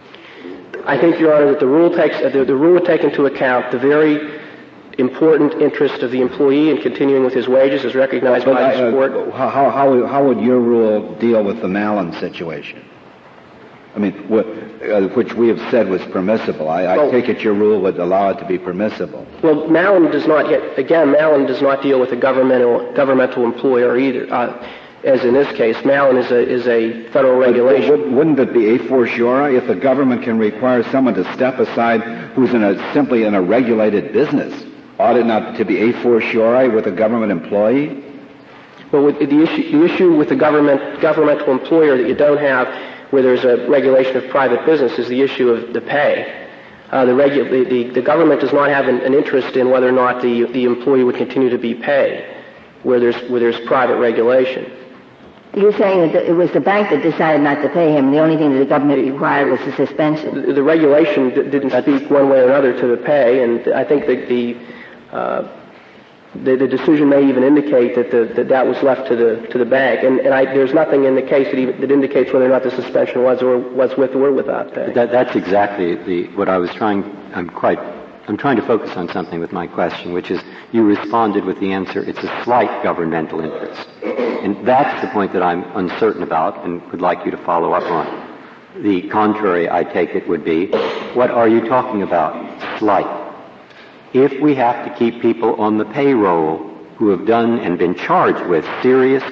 I think, Your Honor, that the rule takes uh, the, the rule would take into account the very important interest of the employee in continuing with his wages as recognized but by I, the court. Uh, how, how, how would your rule deal with the Mallon situation? I mean, what, uh, which we have said was permissible. I, I well, take it your rule would allow it to be permissible. Well, Mallon does not yet, again, Mallon does not deal with a governmental governmental employer either. Uh, as in this case, Mallon is a is a federal regulation. Wouldn't it be a fortiori if the government can require someone to step aside who's in a simply in a regulated business? Ought it not to be a fortiori with a government employee? Well, with the issue the issue with the government governmental employer that you don't have where there's a regulation of private business is the issue of the pay. Uh, the, regu- the, the, the government does not have an, an interest in whether or not the, the employee would continue to be paid where there's, where there's private regulation. You're saying that it was the bank that decided not to pay him. The only thing that the government required was the suspension. The, the regulation d- didn't speak one way or another to the pay, and I think that the, uh, the, the decision may even indicate that, the, that that was left to the to the bank. And, and I, there's nothing in the case that, even, that indicates whether or not the suspension was or was with or without pay. That, that's exactly the what I was trying. I'm quite. I'm trying to focus on something with my question, which is you responded with the answer, it's a slight governmental interest. And that's the point that I'm uncertain about and would like you to follow up on. The contrary, I take it, would be, what are you talking about? Slight. If we have to keep people on the payroll who have done and been charged with serious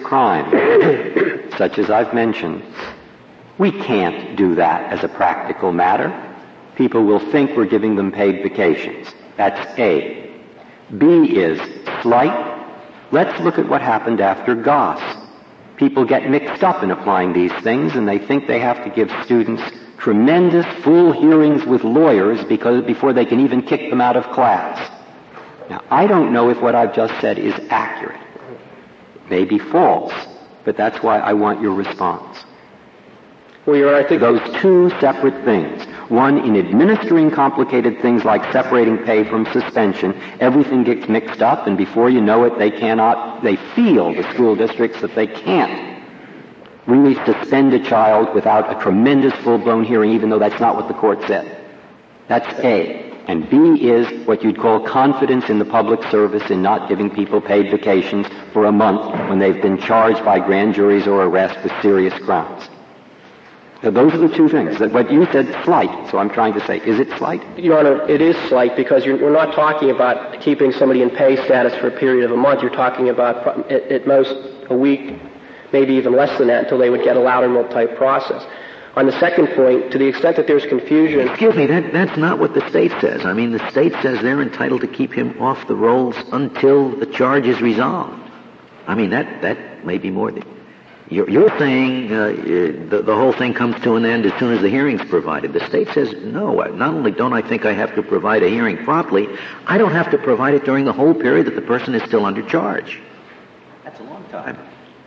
crimes, such as I've mentioned, we can't do that as a practical matter. People will think we're giving them paid vacations. That's A. B is slight. Let's look at what happened after Goss. People get mixed up in applying these things, and they think they have to give students tremendous full hearings with lawyers because before they can even kick them out of class. Now, I don't know if what I've just said is accurate. It may be false, but that's why I want your response. Well, Your Honor, I think those two separate things. One, in administering complicated things like separating pay from suspension, everything gets mixed up, and before you know it, they cannot, they feel, the school districts, that they can't really suspend a child without a tremendous full-blown hearing, even though that's not what the court said. That's A. And B is what you'd call confidence in the public service in not giving people paid vacations for a month when they've been charged by grand juries or arrest with serious crimes. Now, those are the two things. That what you said, slight. So I'm trying to say, is it slight? Your Honor, it is slight because you're, we're not talking about keeping somebody in pay status for a period of a month. You're talking about at, at most a week, maybe even less than that, until they would get a Loudermilk type process. On the second point, to the extent that there's confusion... Excuse me, that, that's not what the state says. I mean, the state says they're entitled to keep him off the rolls until the charge is resolved. I mean, that, that may be more than... You're, you're saying uh, the, the whole thing comes to an end as soon as the hearing's provided. The state says, no, not only don't I think I have to provide a hearing promptly, I don't have to provide it during the whole period that the person is still under charge. That's a long time.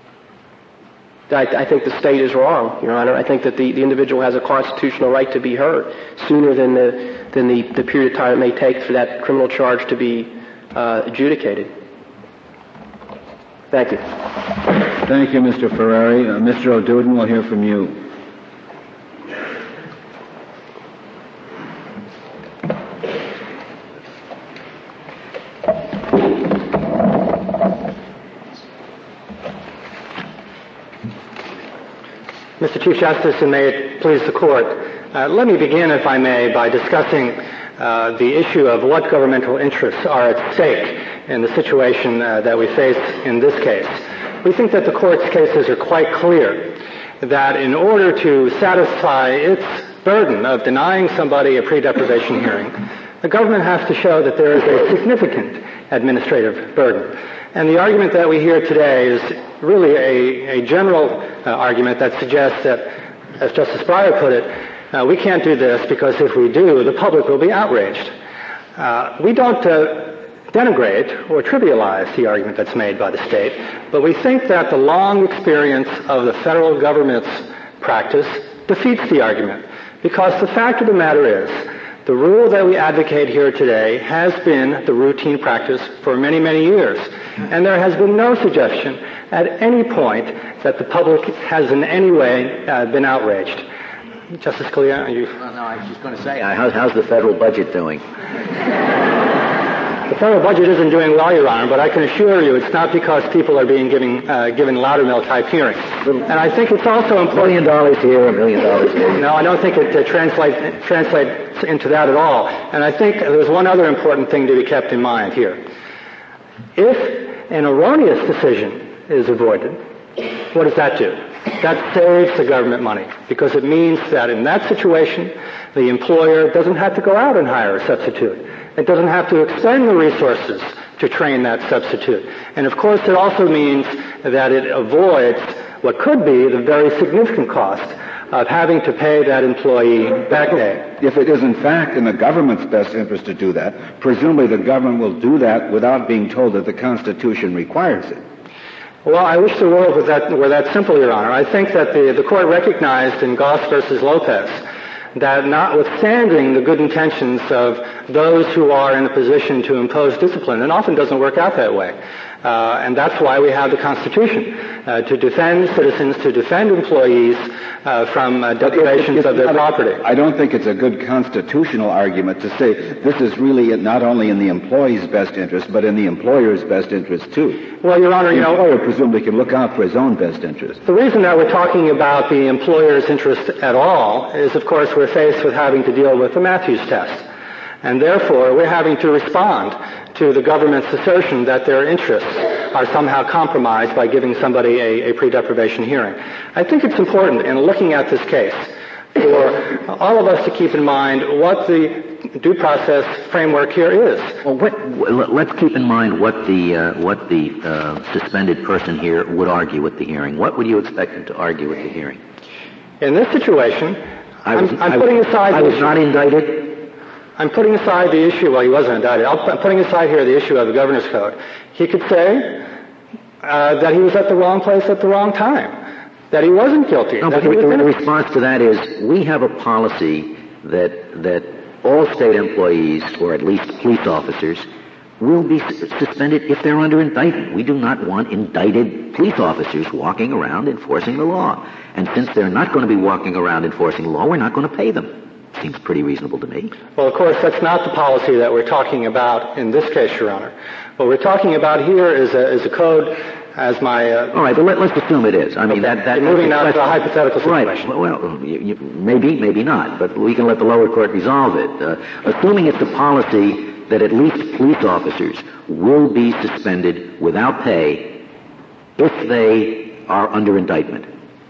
I, I think the state is wrong, Your Honor. I think that the, the individual has a constitutional right to be heard sooner than the than the, the period of time it may take for that criminal charge to be uh, adjudicated. Thank you. Thank you, Mister Ferrari. Uh, Mister O'Duden, we'll hear from you. Mister Chief Justice, and may it please the Court, uh, let me begin, if I may, by discussing uh, the issue of what governmental interests are at stake in the situation uh, that we face in this case. We think that the Court's cases are quite clear that in order to satisfy its burden of denying somebody a pre-deprivation hearing, the government has to show that there is a significant administrative burden. And the argument that we hear today is really a, a general uh, argument that suggests that, as Justice Breyer put it, uh, we can't do this because if we do, the public will be outraged. Uh, we don't uh, denigrate or trivialize the argument that's made by the state, but we think that the long experience of the federal government's practice defeats the argument, because the fact of the matter is the rule that we advocate here today has been the routine practice for many, many years, and there has been no suggestion at any point that the public has in any way uh, been outraged. Justice Scalia, are you... Well, no, I was just going to say, how, how's the federal budget doing? The federal budget isn't doing well, Your Honor, but I can assure you it's not because people are being given, uh, given Loudermilk type hearings. And I think it's also important... A million dollars here, a million dollars here. No, I don't think it uh, translates, translates into that at all. And I think there's one other important thing to be kept in mind here. If an erroneous decision is avoided, what does that do? That saves the government money, because it means that in that situation, the employer doesn't have to go out and hire a substitute. It doesn't have to expend the resources to train that substitute. And of course, it also means that it avoids what could be the very significant cost of having to pay that employee back pay. If it is in fact in the government's best interest to do that, presumably the government will do that without being told that the Constitution requires it. Well, I wish the world were that, were that simple, Your Honor. I think that the, the court recognized in Goss versus Lopez that notwithstanding the good intentions of those who are in a position to impose discipline, it often doesn't work out that way. Uh, and that's why we have the Constitution, uh, to defend citizens, to defend employees uh, from uh, deprivations it's, it's, of their property. I don't think it's a good constitutional argument to say this is really not only in the employee's best interest, but in the employer's best interest too. Well, Your Honor, the you know, employer presumably can look out for his own best interest. The reason that we're talking about the employer's interest at all is, of course, we're faced with having to deal with the Matthews test. And therefore, we're having to respond to the government's assertion that their interests are somehow compromised by giving somebody a, a pre-deprivation hearing. I think it's important in looking at this case for all of us to keep in mind what the due process framework here is. Well, what, let's keep in mind what the uh, what the uh, suspended person here would argue at the hearing. What would you expect him to argue at the hearing? In this situation, I was, I'm, I'm I putting was, aside. I was not indicted. I'm putting aside the issue, well, he wasn't indicted. I'm putting aside here the issue of the governor's code. He could say uh, that he was at the wrong place at the wrong time, that he wasn't guilty. No, but the, the response to that is we have a policy that that all state employees, or at least police officers, will be su- suspended if they're under indictment. We do not want indicted police officers walking around enforcing the law. And since they're not going to be walking around enforcing the law, we're not going to pay them. Seems pretty reasonable to me. Well, of course, that's not the policy that we're talking about in this case, Your Honor. What we're talking about here is a, is a code, as my... Uh, All right, but let, let's assume it is. I mean, okay. that... that You're moving now to a hypothetical situation. Right. Well, you, you, maybe, maybe not, but we can let the lower court resolve it. Uh, assuming it's a policy that at least police officers will be suspended without pay if they are under indictment,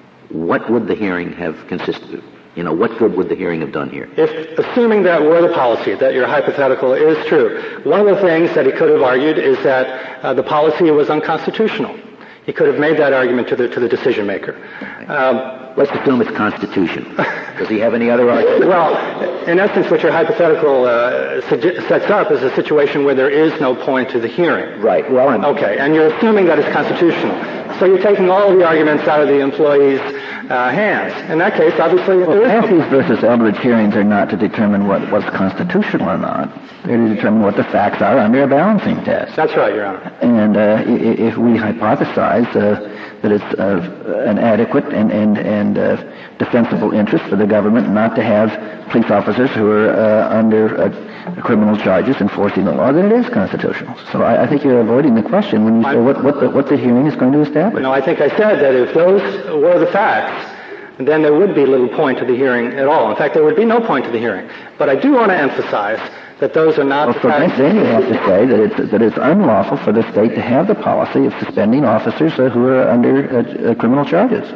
what would the hearing have consisted of? You know, what good would the hearing have done here? If, assuming that were the policy, that your hypothetical is true, one of the things that he could have argued is that uh, the policy was unconstitutional. He could have made that argument to the to the decision maker. Um, Let's assume it's constitutional. Does he have any other argument? Well, in essence, what your hypothetical uh, suge- sets up is a situation where there is no point to the hearing. Right. Well, I'm... Okay, and you're assuming that it's constitutional. So you're taking all of the arguments out of the employee's uh, hands. In that case, obviously, well, there is Matthews no... versus Eldridge hearings are not to determine what, what's constitutional or not. They're to determine what the facts are under a balancing test. That's right, Your Honor. And uh, if we hypothesize uh, that it's uh, an adequate and and and uh, defensible interest for the government not to have police officers who are uh, under uh, criminal charges enforcing the law, then it is constitutional. So I, I think you're avoiding the question when you say what what the, what the hearing is going to establish. No, I think I said that if those were the facts, then there would be little point to the hearing at all. In fact, there would be no point to the hearing. But I do want to emphasize that those are not well, the so facts. Then you have to say that it's, that it's unlawful for the state to have the policy of suspending officers uh, who are under uh, uh, criminal charges.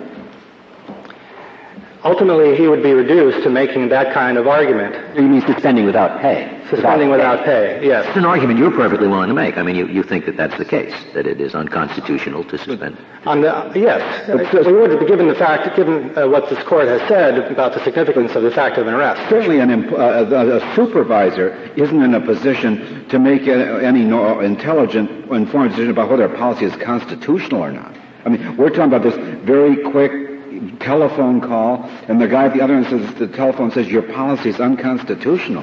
Ultimately, he would be reduced to making that kind of argument. You mean suspending without pay? Suspending without, without pay. pay, yes. It's an argument you're perfectly willing to make. I mean, you, you think that that's the case, that it is unconstitutional to suspend. On the, yes. We would be given the fact, given uh, what this court has said about the significance of the fact of an arrest. Certainly an imp- uh, a supervisor isn't in a position to make any no intelligent, informed decision about whether a policy is constitutional or not. I mean, we're talking about this very quick telephone call, and the guy at the other end says, the telephone says, your policy is unconstitutional.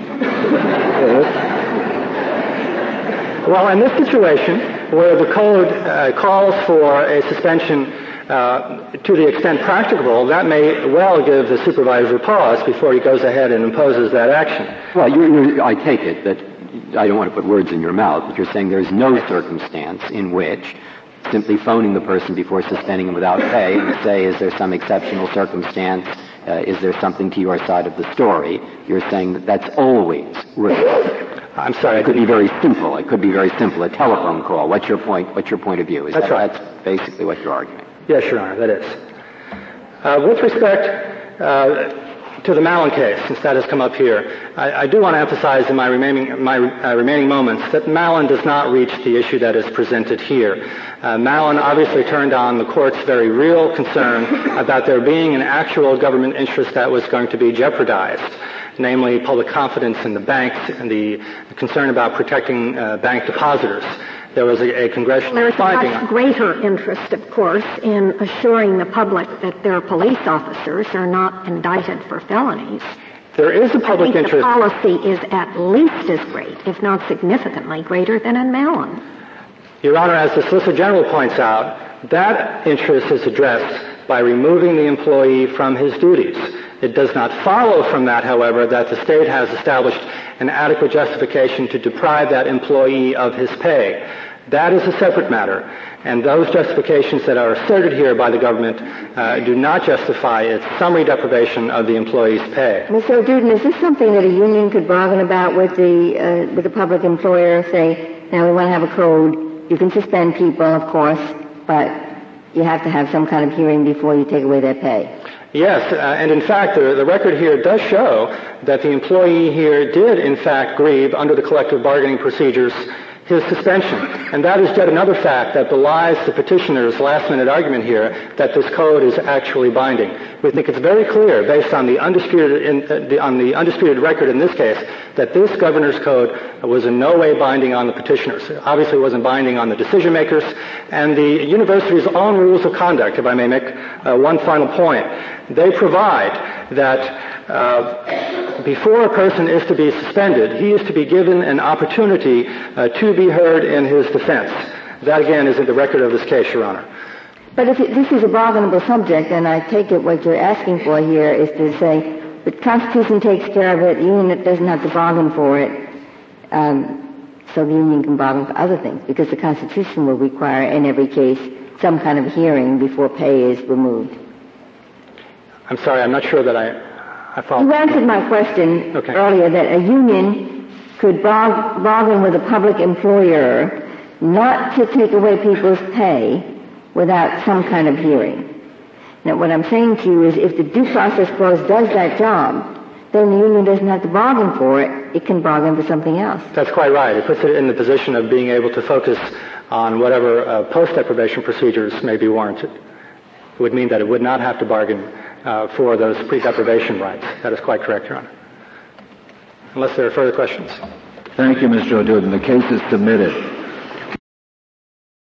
Well, in this situation, where the code uh, calls for a suspension uh, to the extent practicable, that may well give the supervisor pause before he goes ahead and imposes that action. Well, you're, you're, I take it that, I don't want to put words in your mouth, but you're saying there's no circumstance in which simply phoning the person before suspending him without pay and say, is there some exceptional circumstance? Uh, is there something to your side of the story? You're saying that that's always required. I'm sorry. It could be very simple. It could be very simple. A telephone call. What's your point? What's your point of view? Is that's that, right. That's basically what you're arguing. Yes, Your Honor, that is. Uh, with respect uh, to the Mallon case, since that has come up here, I, I do want to emphasize in my remaining, my, uh, remaining moments that Mallon does not reach the issue that is presented here. Uh, Mallon obviously turned on the court's very real concern about there being an actual government interest that was going to be jeopardized, namely public confidence in the banks and the concern about protecting uh, bank depositors. There was a, a congressional There's finding. a much greater interest, of course, in assuring the public that their police officers are not indicted for felonies. There is a public I think interest. The policy is at least as great, if not significantly greater, than in Mallon. Your Honor, as the Solicitor General points out, that interest is addressed by removing the employee from his duties. It does not follow from that, however, that the state has established an adequate justification to deprive that employee of his pay. That is a separate matter, and those justifications that are asserted here by the government uh, do not justify its summary deprivation of the employee's pay. Mister O'Duden, is this something that a union could bargain about with the uh, with the public employer? Say, now we want to have a code. You can suspend people, of course, but you have to have some kind of hearing before you take away their pay. Yes, uh, and in fact, the, the record here does show that the employee here did, in fact, grieve under the collective bargaining procedures his suspension. And that is yet another fact that belies the petitioner's last-minute argument here that this code is actually binding. We think it's very clear, based on the undisputed, in, uh, the, on the undisputed record in this case, that this governor's code was in no way binding on the petitioners. It obviously wasn't binding on the decision-makers. And the university's own rules of conduct, if I may make uh, one final point, they provide that Uh, before a person is to be suspended, he is to be given an opportunity uh, to be heard in his defense. That, again, is in the record of this case, Your Honor. But if it, this is a bargainable subject, and I take it what you're asking for here is to say, the Constitution takes care of it, the union doesn't have to bargain for it, um, so the union can bargain for other things, because the Constitution will require, in every case, some kind of hearing before pay is removed. I'm sorry, I'm not sure that I... You answered my question okay. earlier that a union could bar- bargain with a public employer not to take away people's pay without some kind of hearing. Now, what I'm saying to you is if the due process clause does that job, then the union doesn't have to bargain for it. It can bargain for something else. That's quite right. It puts it in the position of being able to focus on whatever uh, post-deprivation procedures may be warranted. It would mean that it would not have to bargain Uh, for those pre-deprivation rights. That is quite correct, Your Honor. Unless there are further questions. Thank you, Mister O'Duden. The case is submitted.